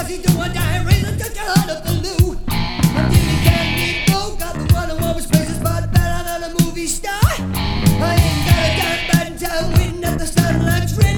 he do a dime, raise it, took your heart up the loop.